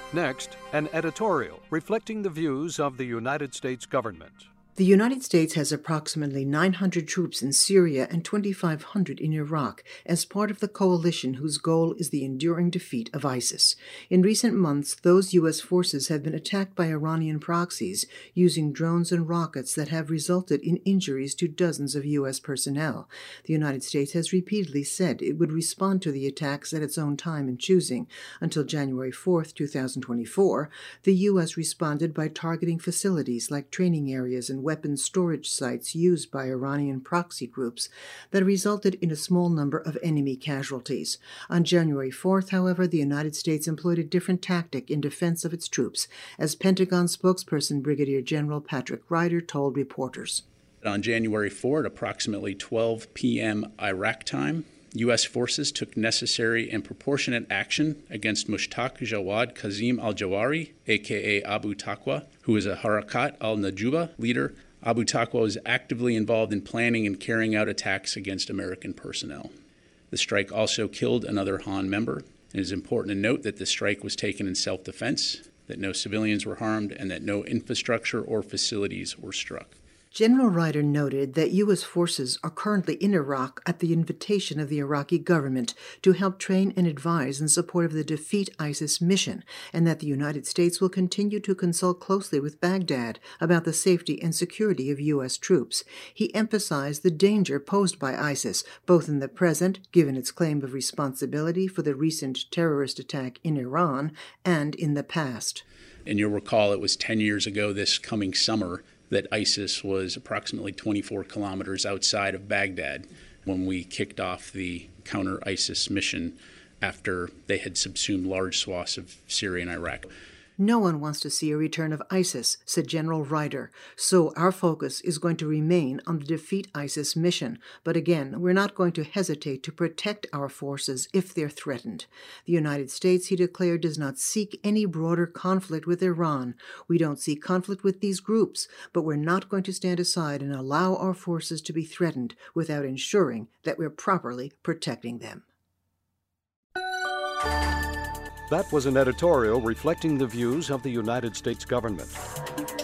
Next, an editorial reflecting the views of the United States government. The United States has approximately 900 troops in Syria and 2,500 in Iraq as part of the coalition whose goal is the enduring defeat of ISIS. In recent months, those U.S. forces have been attacked by Iranian proxies using drones and rockets that have resulted in injuries to dozens of U.S. personnel. The United States has repeatedly said it would respond to the attacks at its own time and choosing. Until January 4, 2024, the U.S. responded by targeting facilities like training areas and weapons storage sites used by Iranian proxy groups that resulted in a small number of enemy casualties. On January 4th, however, the United States employed a different tactic in defense of its troops, as Pentagon spokesperson Brigadier General Patrick Ryder told reporters. On January 4 at approximately 12 p.m. Iraq time, U.S. forces took necessary and proportionate action against Mushtaq Jawad Kazim al-Jawari, a.k.a. Abu Taqwa, who is a Harakat al-Najuba leader. Abu Taqwa was actively involved in planning and carrying out attacks against American personnel. The strike also killed another Han member. It is important to note that the strike was taken in self-defense, that no civilians were harmed, and that no infrastructure or facilities were struck. General Ryder noted that U.S. forces are currently in Iraq at the invitation of the Iraqi government to help train and advise in support of the Defeat ISIS mission, and that the United States will continue to consult closely with Baghdad about the safety and security of U.S. troops. He emphasized the danger posed by ISIS, both in the present, given its claim of responsibility for the recent terrorist attack in Iran, and in the past. And you'll recall it was 10 years ago this coming summer that ISIS was approximately 24 kilometers outside of Baghdad when we kicked off the counter-ISIS mission after they had subsumed large swaths of Syria and Iraq. No one wants to see a return of ISIS, said General Ryder, so our focus is going to remain on the Defeat ISIS mission. But again, we're not going to hesitate to protect our forces if they're threatened. The United States, he declared, does not seek any broader conflict with Iran. We don't seek conflict with these groups, but we're not going to stand aside and allow our forces to be threatened without ensuring that we're properly protecting them. That was an editorial reflecting the views of the United States government.